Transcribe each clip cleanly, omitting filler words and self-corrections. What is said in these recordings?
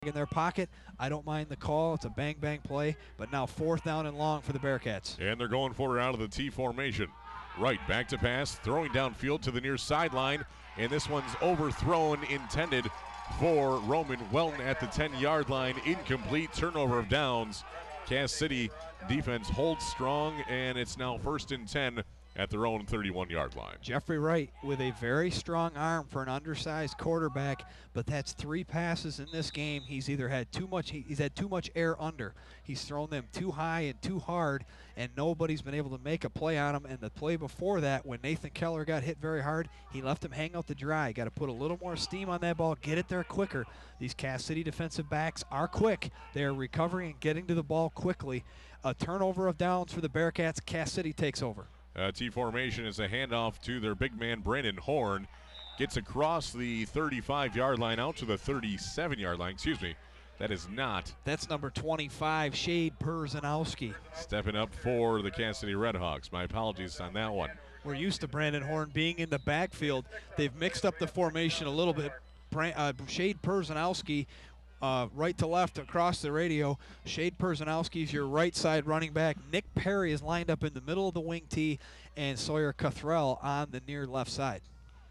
in their pocket. I don't mind the call. It's a bang-bang play, but now 4th down and long for the Bearcats. And they're going for it out of the T formation. Right, back to pass, throwing downfield to the near sideline, and this one's overthrown, intended for Roman Welton at the 10-yard line. Incomplete, turnover of downs. Cass City defense holds strong, and it's now 1st and 10 at their own 31-yard line. Jeffrey Wright with a very strong arm for an undersized quarterback, but that's 3 passes in this game. He's either had too much air under. He's thrown them too high and too hard, and nobody's been able to make a play on him. And the play before that, when Nathan Keller got hit very hard, he left him hang out to dry. Got to put a little more steam on that ball, get it there quicker. These Cass City defensive backs are quick. They're recovering and getting to the ball quickly. A turnover of downs for the Bearcats. Cass City takes over. T formation is a handoff to their big man, Brandon Horn. Gets across the 35-yard line out to the 37-yard line. Excuse me. That is not. That's number 25, Shade Perzanowski. Stepping up for the Cass City Redhawks. My apologies on that one. We're used to Brandon Horn being in the backfield. They've mixed up the formation a little bit. Shade Perzanowski, right to left across the radio. Shade Perzanowski is your right side running back. Nick Perry is lined up in the middle of the wing tee, and Sawyer Cothrell on the near left side.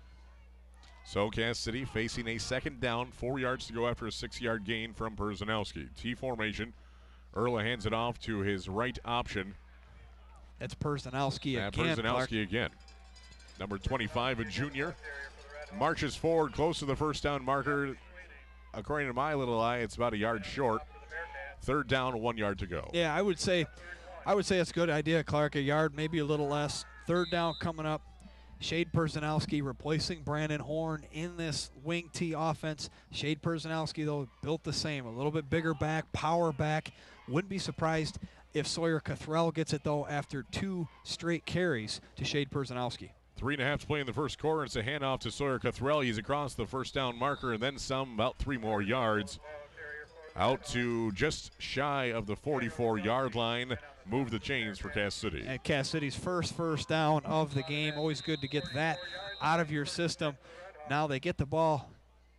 So Cass City facing a 2nd down, 4 yards to go after a 6-yard gain from Perzanowski. T formation. Erla hands it off to his right option. That's Perzanowski again. Perzanowski again. Number 25, a junior, marches forward close to the 1st down marker. According to my little eye, it's about a yard short. 3rd down, 1 yard to go. Yeah, I would say it's a good idea, Clark. A yard, maybe a little less. 3rd down coming up. Shade Perzanowski replacing Brandon Horn in this wing T offense. Shade Perzanowski, though, built the same. A little bit bigger back, power back. Wouldn't be surprised if Sawyer Cothrell gets it, though, after 2 straight carries to Shade Perzanowski. 3.5 to play in the first quarter. It's a handoff to Sawyer Cothrell. He's across the 1st down marker and then some, about 3 more yards. Out to just shy of the 44-yard line. Move the chains for Cass City. And Cass City's first down of the game. Always good to get that out of your system. Now they get the ball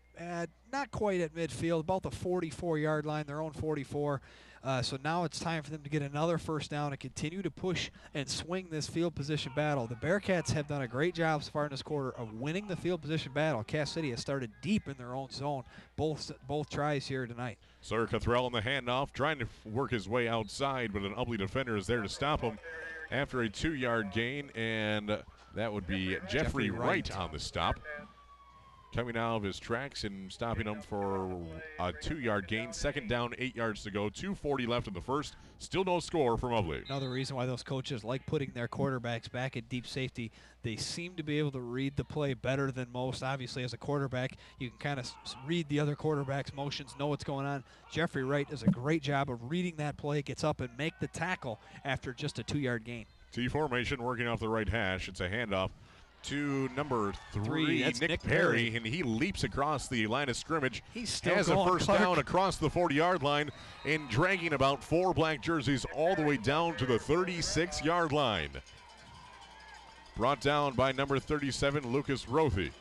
not quite at midfield, about the 44-yard line, their own 44. So now it's time for them to get another 1st down and continue to push and swing this field position battle. The Bearcats have done a great job so far in this quarter of winning the field position battle. Cass City has started deep in their own zone, both tries here tonight. Sawyer Cothrell in the handoff, trying to work his way outside, but an Ubly defender is there to stop him after a 2-yard gain, and that would be Jeffrey Wright on the stop. Coming out of his tracks and stopping him for a 2-yard gain. 2nd down, 8 yards to go. 2:40 left in the first. Still no score from Ubly. Another reason why those coaches like putting their quarterbacks back at deep safety. They seem to be able to read the play better than most. Obviously, as a quarterback, you can kind of read the other quarterback's motions, know what's going on. Jeffrey Wright does a great job of reading that play, gets up and make the tackle after just a 2-yard gain. T formation working off the right hash. It's a handoff to number 3, That's Nick Perry, and he leaps across the line of scrimmage. He's still has going, a 1st Clark. down across the 40-yard line and dragging about 4 black jerseys all the way down to the 36-yard line. Brought down by number 37, Lucas Rothy.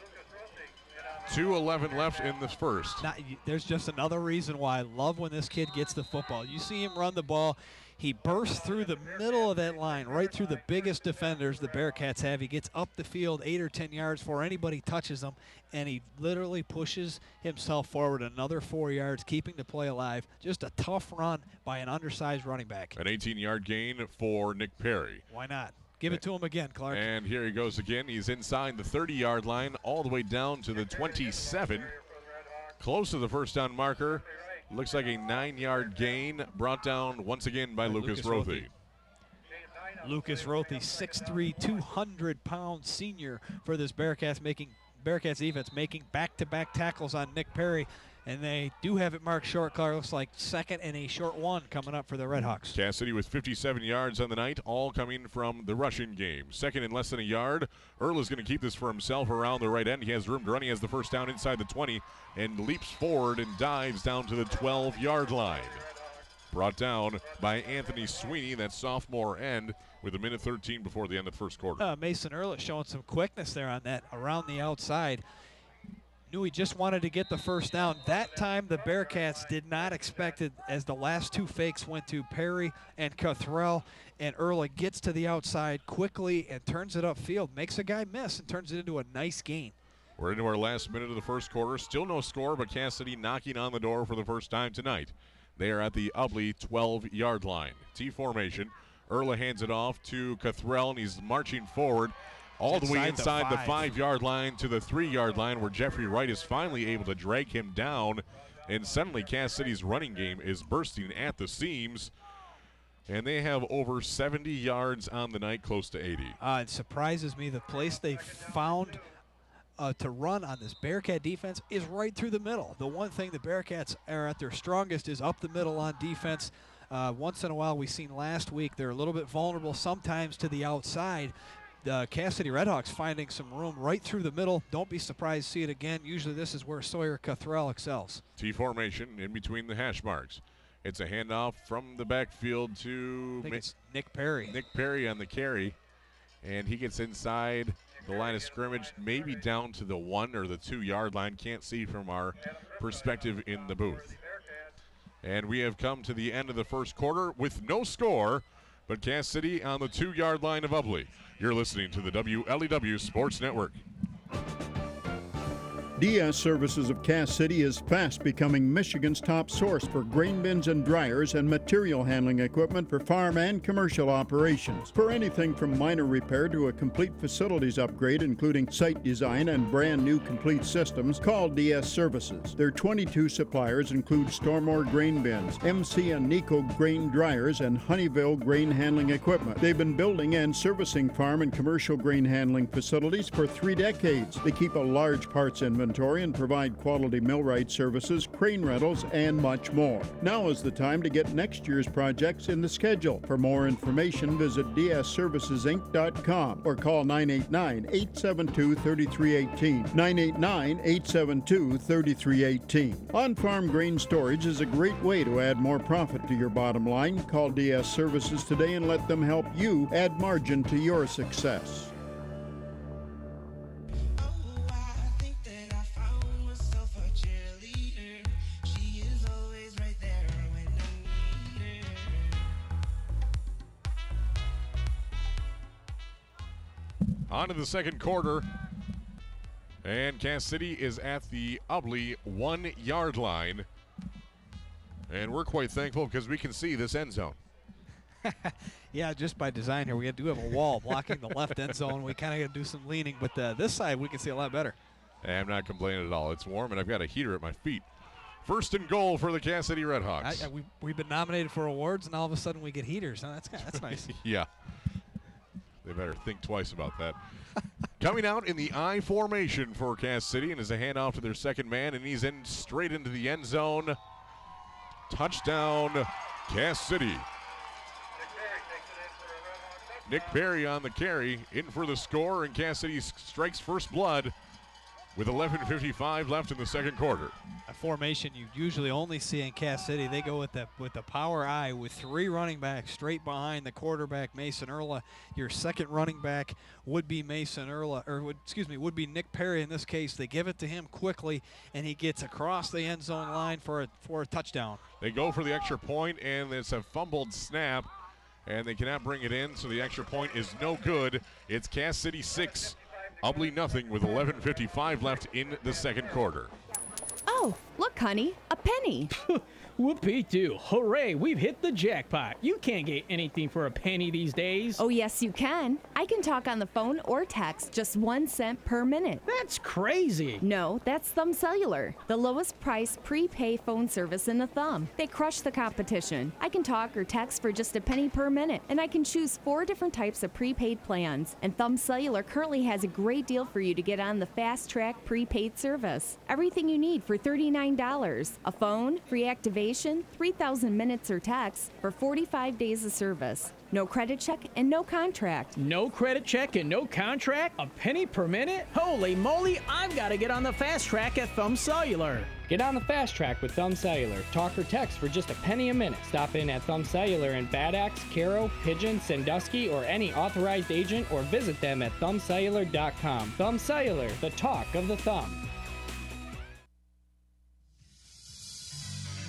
2:11 left in the first. Now, there's just another reason why I love when this kid gets the football. You see him run the ball. He bursts through the middle of that line, right through the biggest defenders the Bearcats have. He gets up the field 8 or 10 yards before anybody touches him, and he literally pushes himself forward another 4 yards, keeping the play alive. Just a tough run by an undersized running back. An 18-yard gain for Nick Perry. Why not? Give it to him again, Clark. And here he goes again. He's inside the 30-yard line all the way down to the 27. Close to the 1st down marker. Looks like a 9-yard gain brought down once again by Lucas Rothy. Lucas Rothy, 6'3", 200-pound senior for this Bearcats defense, making back-to-back tackles on Nick Perry. And they do have it marked short, Clark. Looks like 2nd and a short 1 coming up for the Redhawks. Cass City with 57 yards on the night, all coming from the rushing game. 2nd and less than a yard. Earl is going to keep this for himself around the right end. He has room to run. He has the 1st down inside the 20 and leaps forward and dives down to the 12-yard line. Brought down by Anthony Sweeney, that sophomore end, with 1:13 before the end of the first quarter. Mason Earl showing some quickness there on that around the outside. knew he just wanted to get the first down. That time the Bearcats did not expect it, as the last two fakes went to Perry and Cothrell, and Erla gets to the outside quickly and turns it upfield, makes a guy miss and turns it into a nice gain. We're into our last minute of the first quarter. Still no score, but Cass City knocking on the door for the first time tonight. They are at the Ubly 12-yard line. T formation. Erla hands it off to Cothrell, and he's marching forward all the way inside the 5-yard line to the 3-yard line, where Jeffrey Wright is finally able to drag him down. And suddenly Cass City's running game is bursting at the seams. And they have over 70 yards on the night, close to 80. It surprises me the place they found to run on this Bearcat defense is right through the middle. The one thing the Bearcats are at their strongest is up the middle on defense. Once in a while, we've seen last week, they're a little bit vulnerable sometimes to the outside. The Cass City Redhawks finding some room right through the middle. Don't be surprised to see it again. Usually this is where Sawyer Cothrell excels. T formation in between the hash marks. It's a handoff from the backfield to I think it's Nick Perry. Nick Perry on the carry, and he gets inside the line of scrimmage, maybe down to the 1 or the 2-yard line. Can't see from our perspective in the booth. And we have come to the end of the first quarter with no score, but Cass City on the 2-yard line of Ubly. You're listening to the WLEW Sports Network. DS Services of Cass City is fast becoming Michigan's top source for grain bins and dryers and material handling equipment for farm and commercial operations. For anything from minor repair to a complete facilities upgrade, including site design and brand new complete systems, call DS Services. Their 22 suppliers include Stormore grain bins, MC and Nico grain dryers, and Honeyville grain handling equipment. They've been building and servicing farm and commercial grain handling facilities for 3 decades. They keep a large parts inventory and provide quality millwright services, crane rentals, and much more. Now is the time to get next year's projects in the schedule. For more information, visit dsservicesinc.com or call 989-872-3318. 989-872-3318. On-farm grain storage is a great way to add more profit to your bottom line. Call DS Services today and let them help you add margin to your success. On to the second quarter, and Cass City is at the Ubly 1-yard line, and we're quite thankful because we can see this end zone. Yeah, just by design here, we do have a wall blocking the left end zone. We kind of got to do some leaning, but this side we can see a lot better. I'm not complaining at all. It's warm, and I've got a heater at my feet. First and goal for the Cass City Redhawks. We've been nominated for awards, and all of a sudden we get heaters. Now, that's nice. Yeah. They better think twice about that. Coming out in the I formation for Cass City, and is a handoff to their second man, and he's in straight into the end zone. Touchdown, Cass City. Nick Perry on the carry, in for the score, and Cass City strikes first blood with 11:55 left in the second quarter. A formation you usually only see in Cass City. They go with the power I with 3 running backs straight behind the quarterback, Mason Erla. Your second running back would be Mason Erla, would be Nick Perry in this case. They give it to him quickly, and he gets across the end zone line for a touchdown. They go for the extra point, and it's a fumbled snap, and they cannot bring it in, so the extra point is no good. It's Cass City 6, Ubly nothing with 11:55 left in the second quarter. Oh, look, honey, a penny. Whoopee-doo. Hooray, we've hit the jackpot. You can't get anything for a penny these days. Oh, yes, you can. I can talk on the phone or text just 1 cent per minute. That's crazy. No, that's Thumb Cellular, the lowest price prepay phone service in the Thumb. They crush the competition. I can talk or text for just a penny per minute, and I can choose 4 different types of prepaid plans. And Thumb Cellular currently has a great deal for you to get on the Fast Track prepaid service. Everything you need for $39. A phone, free activation, 3,000 minutes or texts for 45 days of service. No credit check and no contract. No credit check and no contract? A penny per minute? Holy moly, I've got to get on the Fast Track at Thumb Cellular. Get on the Fast Track with Thumb Cellular. Talk or text for just a penny a minute. Stop in at Thumb Cellular in Bad Axe, Caro, Pigeon, Sandusky, or any authorized agent, or visit them at thumbcellular.com. Thumb Cellular, the talk of the thumb.